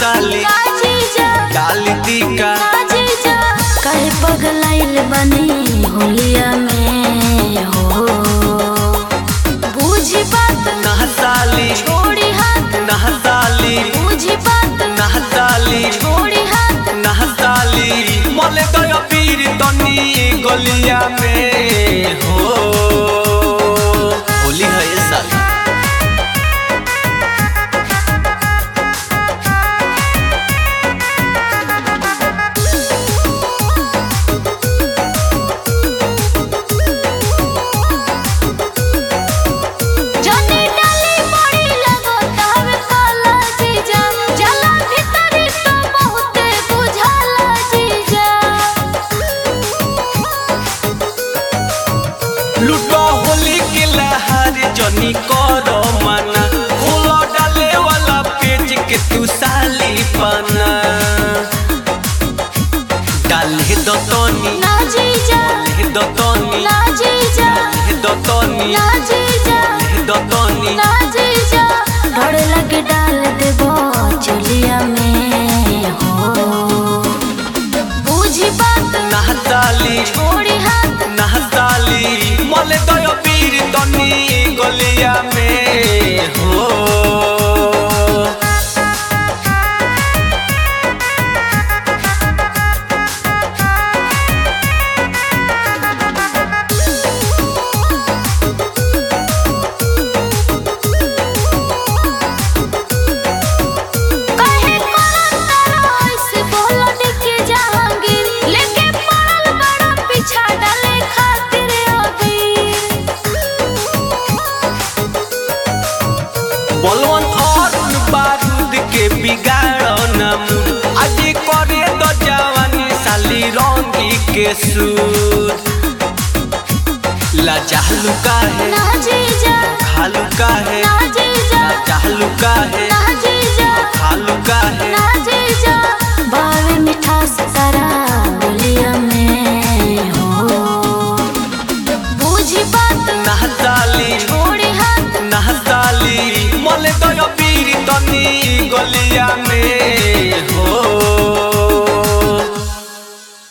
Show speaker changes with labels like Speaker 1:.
Speaker 1: साली डाली टीका
Speaker 2: कहे पगलाइल बनी होलिया में हो बूझी बात
Speaker 1: ना साली
Speaker 2: छोड़ी हाथ
Speaker 1: ना साली
Speaker 2: बूझी बात
Speaker 1: ना साली
Speaker 2: छोड़ी हाथ
Speaker 1: ना साली मले गयो पीर तनी गलिया में हो होली है ये साली लुटो होली के लहर जनी करो मना खोलो डाले वाला पेज के तू साली पना डाले दो तोनी
Speaker 2: ना जीजा
Speaker 1: डाले दो तोनी
Speaker 2: ना जीजा
Speaker 1: डाले दो तोनी
Speaker 2: ना जीजा
Speaker 1: डाले दो तोनी
Speaker 2: ना जीजा डर लगे डाल देबो चलिया में हो बूझी बात
Speaker 1: ना साली
Speaker 2: छोड़ी हाथ
Speaker 1: ना साली मले गयो पीर तनी गलिया में हो बलवन और बारूद के बिगाड़ो न मूड आज करे दो जवानी साली रंगी के सूर लाचालू का है
Speaker 2: ना जीजा
Speaker 1: खालू का है
Speaker 2: ना जीजा
Speaker 1: लाचालू का है
Speaker 2: ना जीजा
Speaker 1: खालू का है
Speaker 2: ना जीजा बावे मिठास तारा बोलिया में हो बूझी बात
Speaker 1: ना साली
Speaker 2: छोड़ी हाथ
Speaker 1: ना साली मले गयो पीर तनी गलिया में